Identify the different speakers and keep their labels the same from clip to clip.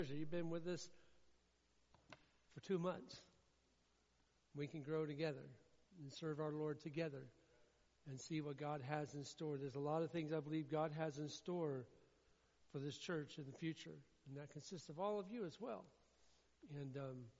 Speaker 1: You've been with us for 2 months. We can grow together and serve our Lord together and see what God has in store. There's a lot of things I believe God has in store for this church in the future, and that consists of all of you as well. And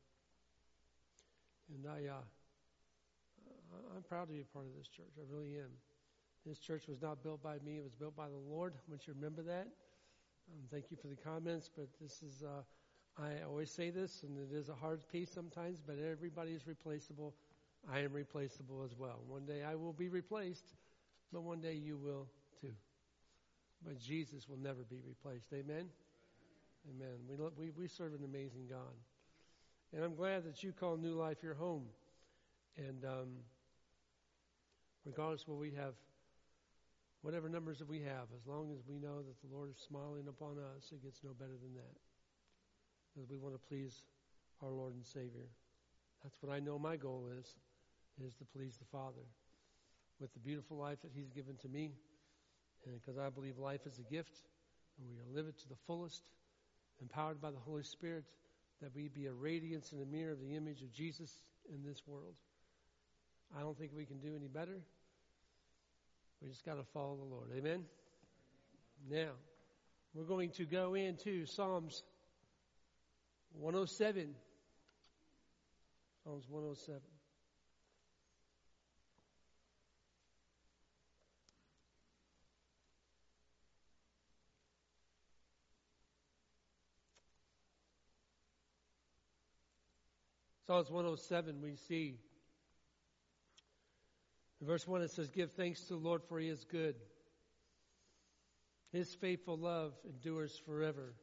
Speaker 1: I'm proud to be a part of this church. I really am. This church was not built by me; it was built by the Lord. I want you to remember that. Thank you for the comments, but this is, I always say this, and it is a hard piece sometimes, but everybody is replaceable. I am replaceable as well. One day I will be replaced, but one day you will too. But Jesus will never be replaced. Amen? Amen. We serve an amazing God. And I'm glad that you call New Life your home. And regardless of what we have, whatever numbers that we have, as long as we know that the Lord is smiling upon us, it gets no better than that. Because we want to please our Lord and Savior. That's what I know my goal is to please the Father with the beautiful life that He's given to me. And because I believe life is a gift, and we are to live it to the fullest, empowered by the Holy Spirit, that we be a radiance and a mirror of the image of Jesus in this world. I don't think we can do any better. We just got to follow the Lord. Amen? Now, we're going to go into Psalms 107. Psalms 107. Psalms 107, we see in verse 1 it says, "Give thanks to the Lord, for He is good. His faithful love endures forever.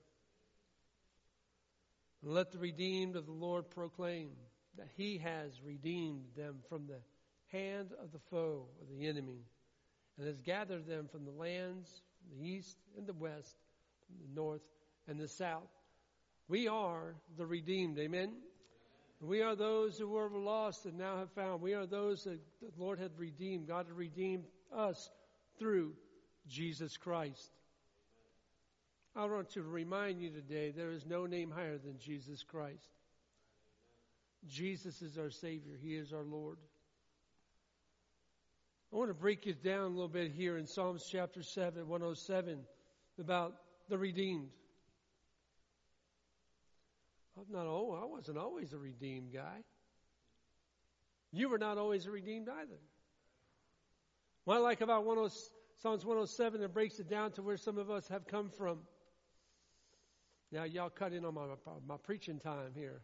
Speaker 1: And let the redeemed of the Lord proclaim that He has redeemed them from the hand of the foe, of the enemy, and has gathered them from the lands, from the east and the west, from the north and the south." We are the redeemed. Amen? We are those who were lost and now have found. We are those that the Lord had redeemed. God had redeemed us through Jesus Christ. I want to remind you today, there is no name higher than Jesus Christ. Jesus is our Savior. He is our Lord. I want to break it down a little bit here in Psalms chapter 7, 107, about the redeemed. I wasn't always a redeemed guy. You were not always a redeemed either. What I like about Psalms 107, it breaks it down to where some of us have come from. Now, y'all cut in on my preaching time here.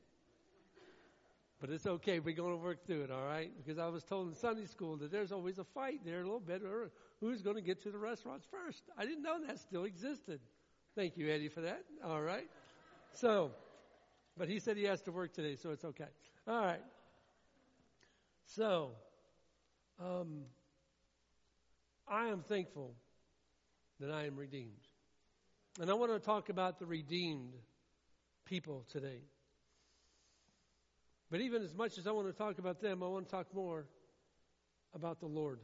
Speaker 1: But it's okay. We're going to work through it, all right? Because I was told in Sunday school that there's always a fight there a little bit. Or who's going to get to the restaurants first? I didn't know that still existed. Thank you, Eddie, for that. All right. So, but he said he has to work today, so it's okay. All right. So, I am thankful that I am redeemed. And I want to talk about the redeemed people today. But even as much as I want to talk about them, I want to talk more about the Lord.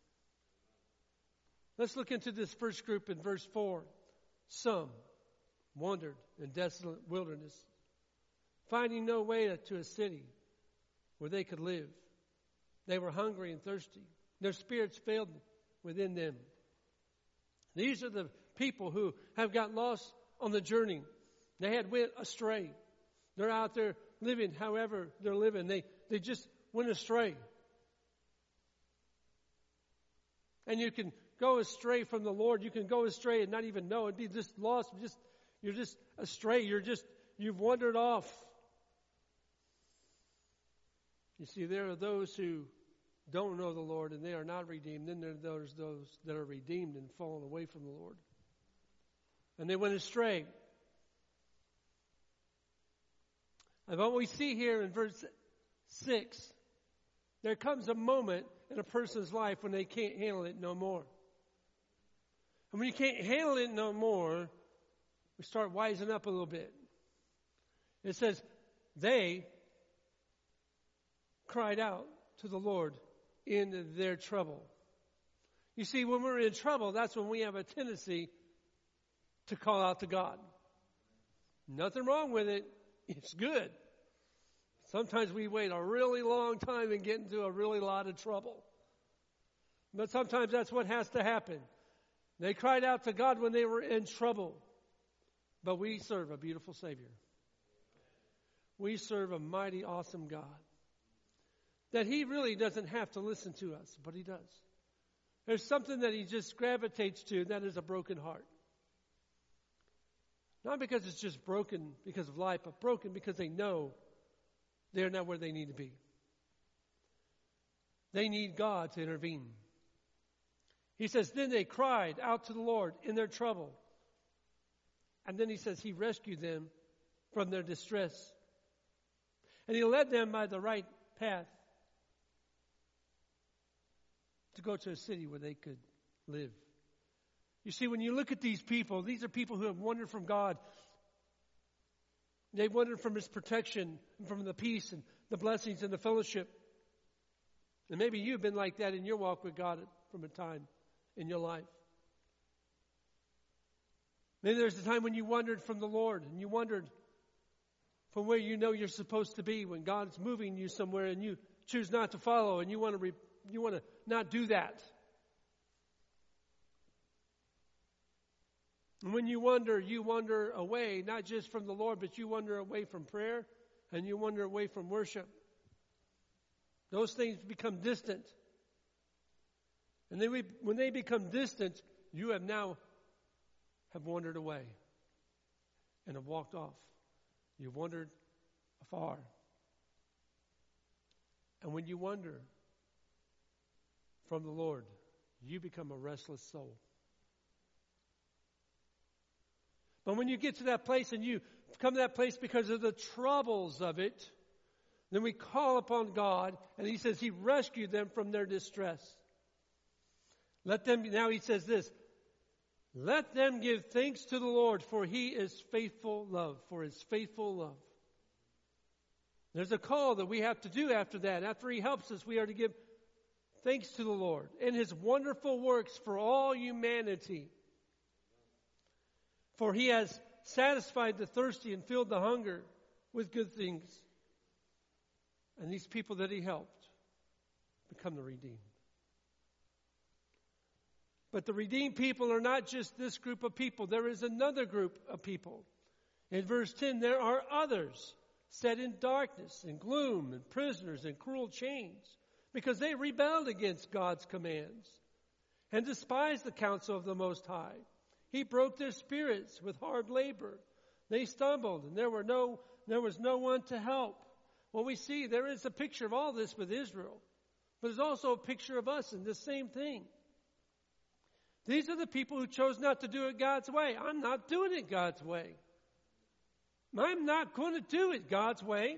Speaker 1: Let's look into this first group in verse 4. Some wandered in desolate wilderness, finding no way to a city where they could live. They were hungry and thirsty. Their spirits failed within them. These are the people who have got lost on the journey. They had went astray. They're out there living however they're living. They just went astray. And you can go astray from the Lord. You can go astray and not even know. It'd be just lost. You're just astray. You've wandered off. You see, there are those who don't know the Lord and they are not redeemed. Then there's those that are redeemed and fallen away from the Lord. And they went astray. And what we see here in verse 6, there comes a moment in a person's life when they can't handle it no more. And when you can't handle it no more, we start wising up a little bit. It says, they cried out to the Lord in their trouble. You see, when we're in trouble, that's when we have a tendency to call out to God. Nothing wrong with it. It's good. Sometimes we wait a really long time and get into a really lot of trouble. But sometimes that's what has to happen. They cried out to God when they were in trouble. But we serve a beautiful Savior. We serve a mighty, awesome God. That He really doesn't have to listen to us, but He does. There's something that He just gravitates to, and that is a broken heart. Not because it's just broken because of life, but broken because they know they're not where they need to be. They need God to intervene. He says, then they cried out to the Lord in their trouble. And then He says He rescued them from their distress. And He led them by the right path to go to a city where they could live. You see, when you look at these people, these are people who have wandered from God. They've wandered from His protection, and from the peace and the blessings and the fellowship. And maybe you've been like that in your walk with God from a time in your life. Maybe there's a time when you wandered from the Lord, and you wandered from where you know you're supposed to be, when God's moving you somewhere and you choose not to follow, and you want to not do that. And when you wander away, not just from the Lord, but you wander away from prayer, and you wander away from worship. Those things become distant. And then when they become distant, you have wandered away and have walked off. You've wandered afar. And when you wander from the Lord, you become a restless soul. But when you get to that place and you come to that place because of the troubles of it, then we call upon God, and He says He rescued them from their distress. Now He says this, let them give thanks to the Lord, for He is faithful love, for His faithful love. There's a call that we have to do after that. After He helps us, we are to give thanks to the Lord and His wonderful works for all humanity. For He has satisfied the thirsty and filled the hunger with good things. And these people that He helped become the redeemed. But the redeemed people are not just this group of people. There is another group of people. In verse 10, there are others set in darkness and gloom and prisoners in cruel chains because they rebelled against God's commands and despised the counsel of the Most High. He broke their spirits with hard labor. They stumbled, and there was no one to help. Well, we see there is a picture of all this with Israel, but there's also a picture of us in the same thing. These are the people who chose not to do it God's way. I'm not doing it God's way. I'm not going to do it God's way.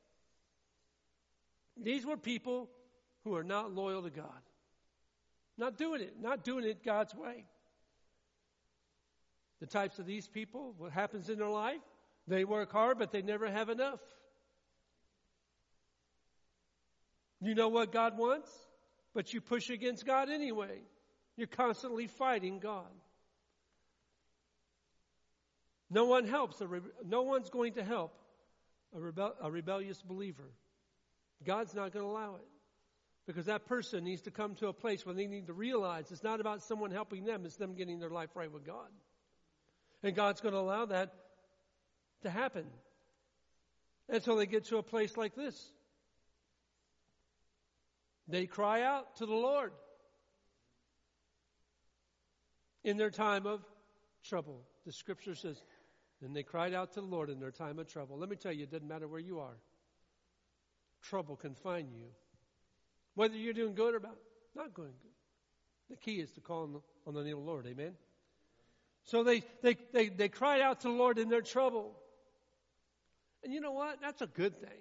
Speaker 1: These were people who are not loyal to God. Not doing it God's way. The types of these people, what happens in their life, they work hard, but they never have enough. You know what God wants, but you push against God anyway. You're constantly fighting God. No one helps. No one's going to help a rebellious believer. God's not going to allow it. Because that person needs to come to a place where they need to realize it's not about someone helping them, it's them getting their life right with God. And God's going to allow that to happen until they get to a place like this. They cry out to the Lord in their time of trouble. The scripture says, and they cried out to the Lord in their time of trouble. Let me tell you, it doesn't matter where you are. Trouble can find you. Whether you're doing good or not going good. The key is to call on the name of the Lord. Amen? So they cried out to the Lord in their trouble. And you know what? That's a good thing.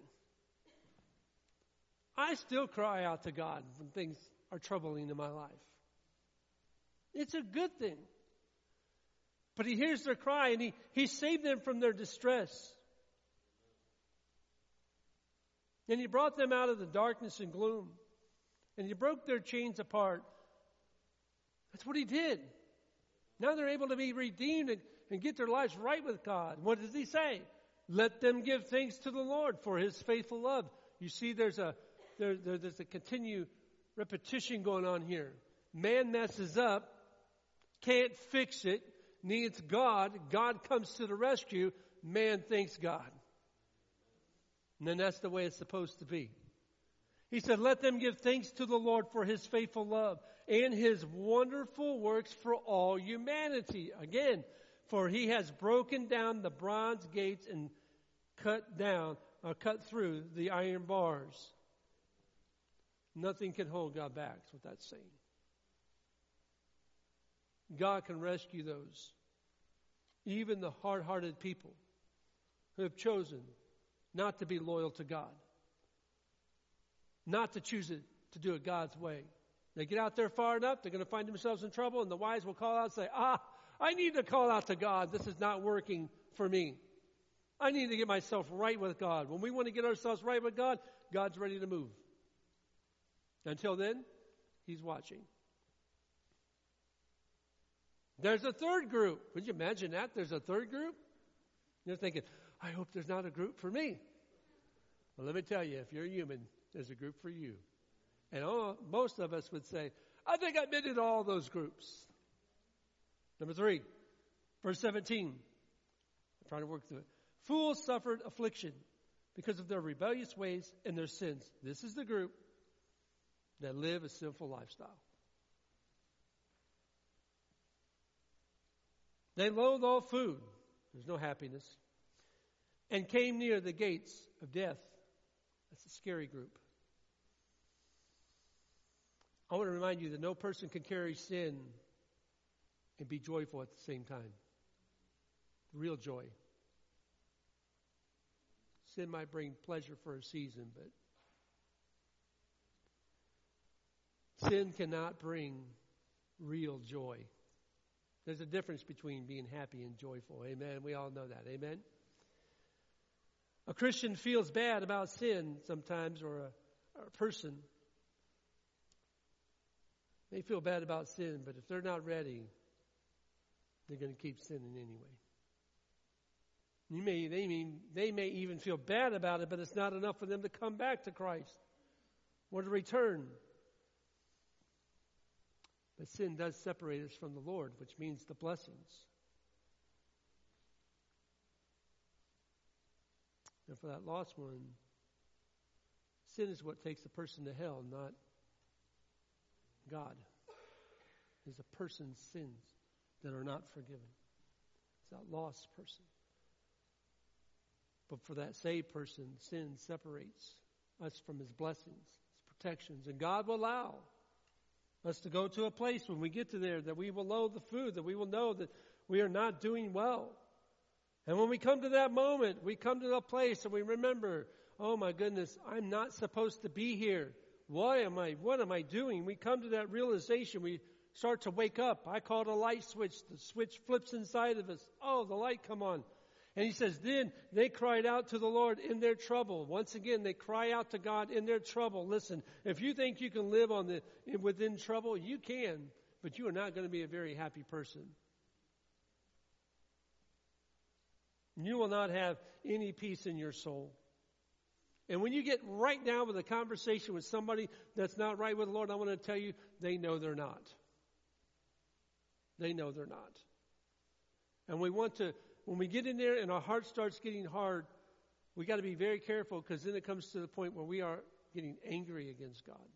Speaker 1: I still cry out to God when things are troubling in my life. It's a good thing. But He hears their cry and He saved them from their distress. And He brought them out of the darkness and gloom. And He broke their chains apart. That's what He did. Now they're able to be redeemed and get their lives right with God. What does he say? Let them give thanks to the Lord for his faithful love. You see, there's a continued repetition going on here. Man messes up, can't fix it, needs God. God comes to the rescue. Man thanks God. And then that's the way it's supposed to be. He said, let them give thanks to the Lord for his faithful love and his wonderful works for all humanity. Again, for he has broken down the bronze gates and cut through the iron bars. Nothing can hold God back, is what that's saying. God can rescue those, even the hard-hearted people who have chosen not to be loyal to God, not to choose it, to do it God's way. They get out there far enough, they're going to find themselves in trouble, and the wise will call out and say, I need to call out to God. This is not working for me. I need to get myself right with God. When we want to get ourselves right with God, God's ready to move. Until then, he's watching. There's a third group. Would you imagine that? There's a third group? You're thinking, I hope there's not a group for me. Well, let me tell you, if you're human, there's a group for you. And most of us would say, I think I've been in all those groups. Number 3, verse 17. I'm trying to work through it. Fools suffered affliction because of their rebellious ways and their sins. This is the group that live a sinful lifestyle. They loathe all food. There's no happiness. And came near the gates of death. That's a scary group. I want to remind you that no person can carry sin and be joyful at the same time. Real joy. Sin might bring pleasure for a season, but sin cannot bring real joy. There's a difference between being happy and joyful. Amen. We all know that. Amen. A Christian feels bad about sin sometimes, or a person. They feel bad about sin, but if they're not ready, they're going to keep sinning anyway. They may even feel bad about it, but it's not enough for them to come back to Christ or to return. But sin does separate us from the Lord, which means the blessings. And for that lost one, sin is what takes a person to hell, not God. It's a person's sins that are not forgiven. It's that lost person. But for that saved person, sin separates us from his blessings, his protections. And God will allow us to go to a place when we get to there that we will loathe the food, that we will know that we are not doing well. And when we come to that moment, we come to that place and we remember, oh my goodness, I'm not supposed to be here. What am I doing? We come to that realization. We start to wake up. I call it a light switch. The switch flips inside of us. Oh, the light come on. And he says, then they cried out to the Lord in their trouble. Once again, they cry out to God in their trouble. Listen, if you think you can live within trouble, you can, but you are not going to be a very happy person. You will not have any peace in your soul. And when you get right down with a conversation with somebody that's not right with the Lord, I want to tell you, they know they're not. They know they're not. And when we get in there and our heart starts getting hard, we got to be very careful, because then it comes to the point where we are getting angry against God.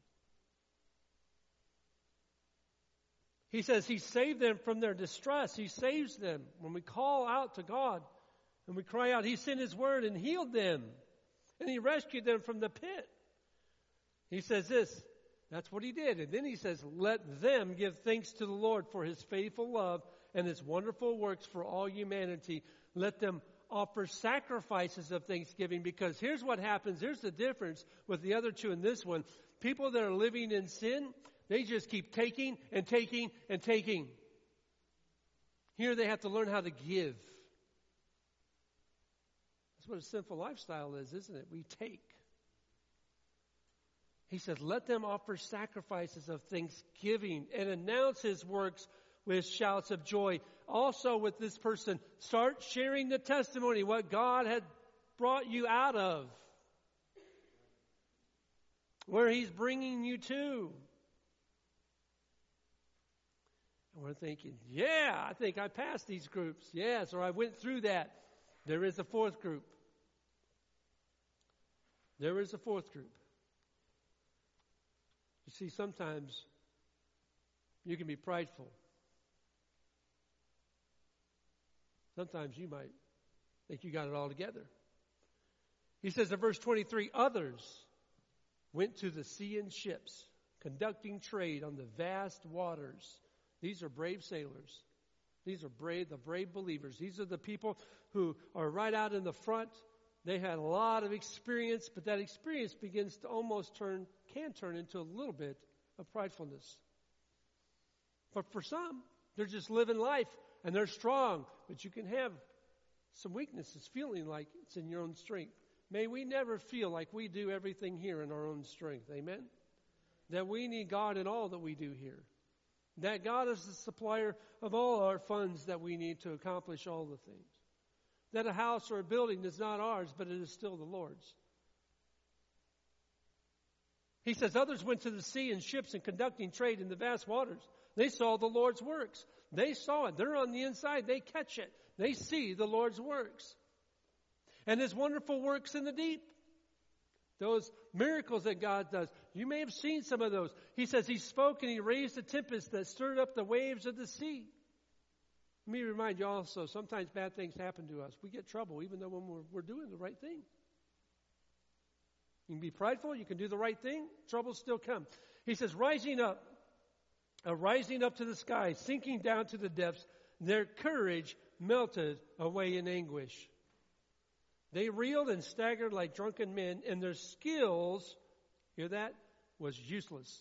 Speaker 1: He says he saved them from their distress. He saves them. When we call out to God and we cry out, he sent his word and healed them. And he rescued them from the pit. He says this, that's what he did. And then he says, let them give thanks to the Lord for his faithful love and his wonderful works for all humanity. Let them offer sacrifices of thanksgiving, because here's what happens. Here's the difference with the other two and this one. People that are living in sin, they just keep taking and taking and taking. Here they have to learn how to give. That's what a sinful lifestyle is, isn't it? We take. He says, let them offer sacrifices of thanksgiving and announce his works with shouts of joy. Also with this person, start sharing the testimony, what God had brought you out of, where He's bringing you to. And we're thinking, yeah, I think I passed these groups. Yes, or I went through that. There is a fourth group. There is a fourth group. You see, sometimes you can be prideful. Sometimes you might think you got it all together. He says in verse 23, others went to the sea in ships, conducting trade on the vast waters. These are brave sailors. These are the brave believers. These are the people who are right out in the front. They had a lot of experience, but that experience begins to can turn into a little bit of pridefulness. But for some, they're just living life and they're strong, but you can have some weaknesses, feeling like it's in your own strength. May we never feel like we do everything here in our own strength. Amen? That we need God in all that we do here. That God is the supplier of all our funds that we need to accomplish all the things. That a house or a building is not ours, but it is still the Lord's. He says, others went to the sea in ships and conducting trade in the vast waters. They saw the Lord's works. They saw it. They're on the inside. They catch it. They see the Lord's works. And His wonderful works in the deep. Those miracles that God does. You may have seen some of those. He says He spoke and He raised a tempest that stirred up the waves of the sea. Let me remind you also, sometimes bad things happen to us. We get trouble even though when we're doing the right thing. You can be prideful, you can do the right thing, trouble still come. He says, rising up to the sky, sinking down to the depths, their courage melted away in anguish. They reeled and staggered like drunken men, and their skills, hear that, was useless.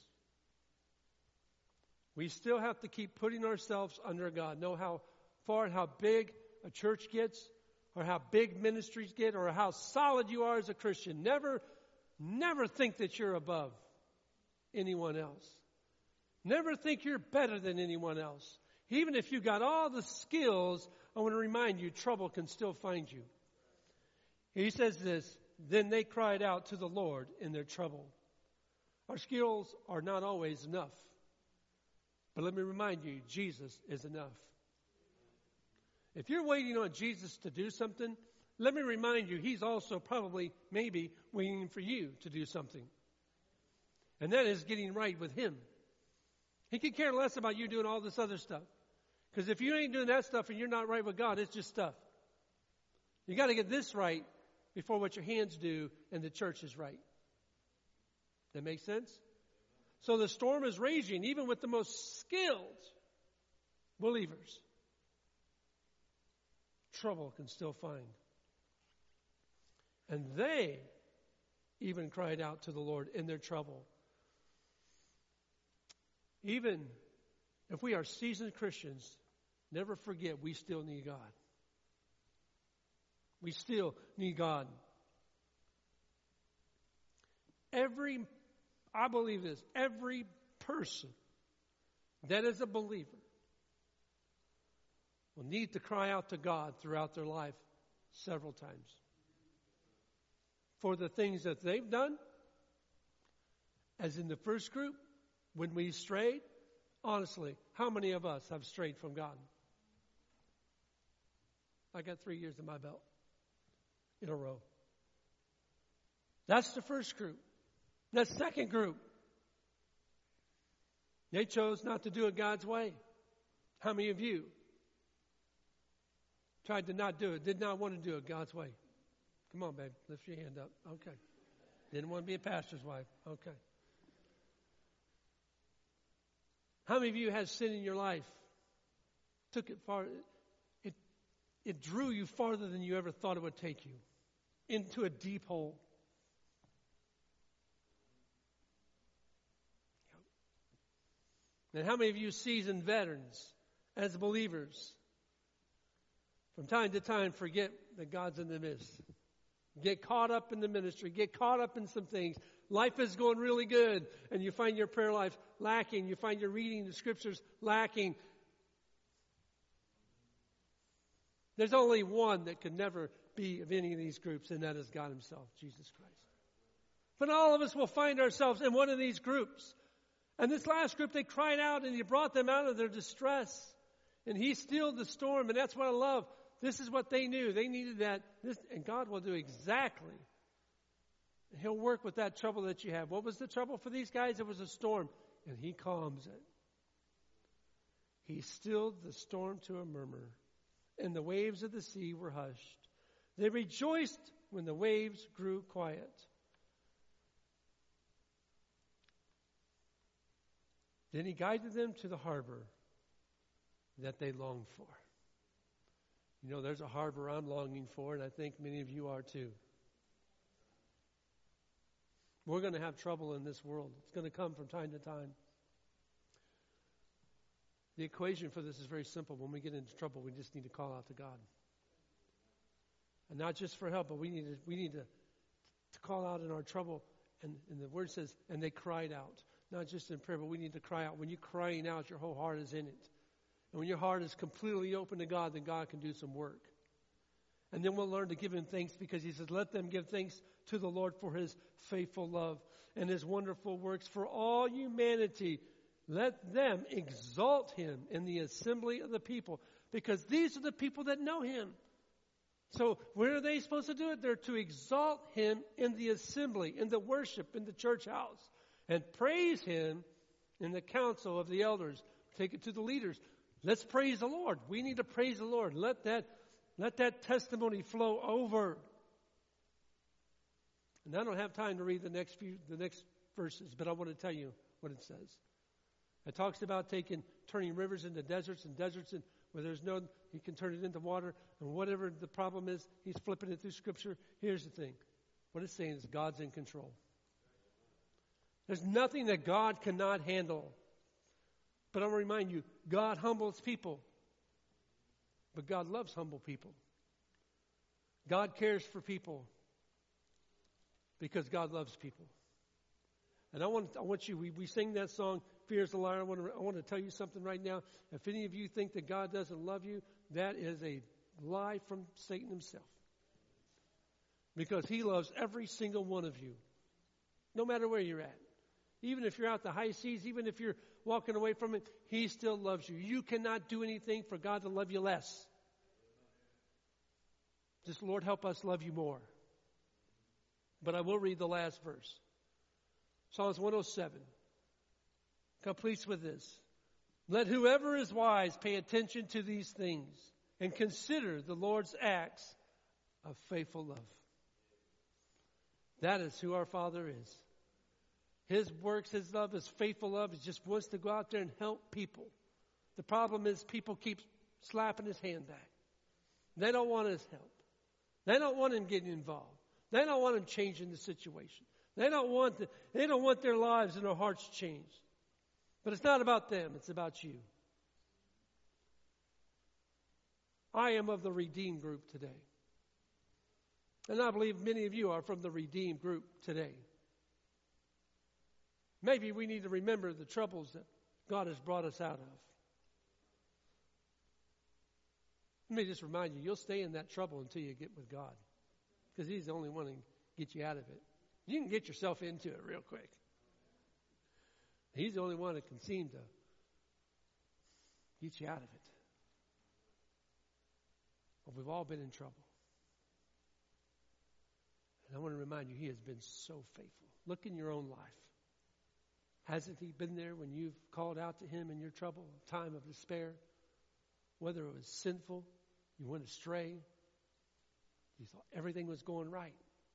Speaker 1: We still have to keep putting ourselves under God. Know how far and how big a church gets, or how big ministries get, or how solid you are as a Christian. Never think that you're above anyone else. Never think you're better than anyone else. Even if you got all the skills, I want to remind you, trouble can still find you. He says this, then they cried out to the Lord in their trouble. Our skills are not always enough. But let me remind you, Jesus is enough. If you're waiting on Jesus to do something, let me remind you, He's also probably, maybe, waiting for you to do something. And that is getting right with Him. He could care less about you doing all this other stuff. Because if you ain't doing that stuff and you're not right with God, it's just stuff. You got to get this right before what your hands do and the church is right. That makes sense? So the storm is raging, even with the most skilled believers. Trouble can still find. And they even cried out to the Lord in their trouble. Even if we are seasoned Christians, never forget we still need God. We still need God. I believe this, every person that is a believer will need to cry out to God throughout their life several times for the things that they've done. As in the first group, when we strayed, honestly, how many of us have strayed from God? I got 3 years in my belt in a row. That's the first group. The second group, they chose not to do it God's way. How many of you tried to not do it, did not want to do it God's way? Come on, babe, lift your hand up. Okay. Didn't want to be a pastor's wife. Okay. How many of you had sin in your life? Took it far. It drew you farther than you ever thought it would take you. Into a deep hole. And how many of you seasoned veterans as believers from time to time forget that God's in the midst? Get caught up in the ministry. Get caught up in some things. Life is going really good, and you find your prayer life lacking. You find your reading the scriptures lacking. There's only one that could never be of any of these groups, and that is God himself, Jesus Christ. But all of us will find ourselves in one of these groups. And this last group, they cried out and he brought them out of their distress. And he stilled the storm, and that's what I love. This is what they knew. They needed that. And God will do exactly. He'll work with that trouble that you have. What was the trouble for these guys? It was a storm, and he calms it. He stilled the storm to a murmur, and the waves of the sea were hushed. They rejoiced when the waves grew quiet. Then he guided them to the harbor that they longed for. You know, there's a harbor I'm longing for, and I think many of you are too. We're going to have trouble in this world. It's going to come from time to time. The equation for this is very simple. When we get into trouble, we just need to call out to God. And not just for help, but we need to call out in our trouble. And the word says, and they cried out. Not just in prayer, but we need to cry out. When you're crying out, your whole heart is in it. And when your heart is completely open to God, then God can do some work. And then we'll learn to give him thanks, because he says, let them give thanks to the Lord for his faithful love and his wonderful works for all humanity. Let them exalt him in the assembly of the people, because these are the people that know him. So where are they supposed to do it? They're to exalt him in the assembly, in the worship, in the church house, and praise him in the council of the elders. Take it to the leaders. Let's praise the Lord. We need to praise the Lord. Let that testimony flow over. And I don't have time to read the next verses, but I want to tell you what it says. It talks about turning rivers into deserts, and deserts where there's no, he can turn it into water. And whatever the problem is, he's flipping it through Scripture. Here's the thing. What it's saying is God's in control. There's nothing that God cannot handle. But I'm going to remind you, God humbles people. But God loves humble people. God cares for people because God loves people. And I want you, we sing that song, Fear is a Liar. I want to tell you something right now. If any of you think that God doesn't love you, that is a lie from Satan himself. Because he loves every single one of you, no matter where you're at. Even if you're out the high seas, even if you're walking away from it, he still loves you. You cannot do anything for God to love you less. Just, Lord, help us love you more. But I will read the last verse. Psalms 107 completes with this. Let whoever is wise pay attention to these things and consider the Lord's acts of faithful love. That is who our Father is. His works, his love, his faithful love. He just wants to go out there and help people. The problem is people keep slapping his hand back. They don't want his help. They don't want him getting involved. They don't want him changing the situation. They don't want their lives and their hearts changed. But it's not about them. It's about you. I am of the redeemed group today. And I believe many of you are from the redeemed group today. Maybe we need to remember the troubles that God has brought us out of. Let me just remind you, you'll stay in that trouble until you get with God. Because he's the only one who can get you out of it. You can get yourself into it real quick. He's the only one that can seem to get you out of it. But we've all been in trouble. And I want to remind you, he has been so faithful. Look in your own life. Hasn't he been there when you've called out to him in your trouble, time of despair? Whether it was sinful, you went astray, you thought everything was going right.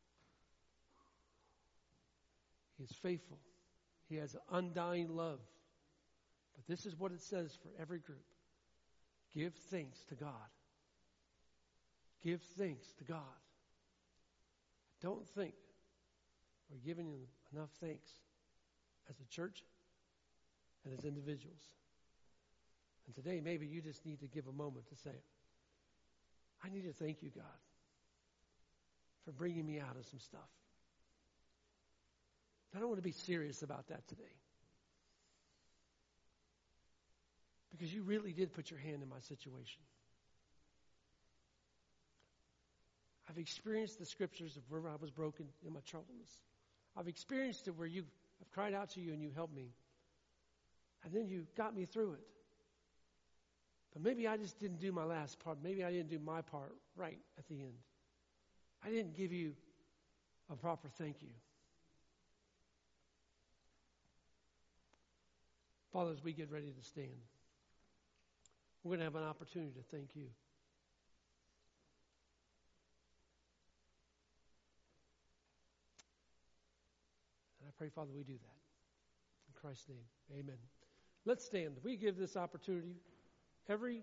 Speaker 1: He is faithful. He has an undying love. But this is what it says for every group. Give thanks to God. Give thanks to God. Don't think we're giving you enough thanks as a church and as individuals. And today, maybe you just need to give a moment to say, I need to thank you, God, for bringing me out of some stuff. I don't want to be serious about that today. Because you really did put your hand in my situation. I've experienced the scriptures of where I was broken in my troubleness. I've experienced it where I've cried out to you and you helped me. And then you got me through it. But maybe I just didn't do my last part. Maybe I didn't do my part right at the end. I didn't give you a proper thank you. Father, as we get ready to stand, we're going to have an opportunity to thank you. And I pray, Father, we do that. In Christ's name, amen. Let's stand. We give this opportunity every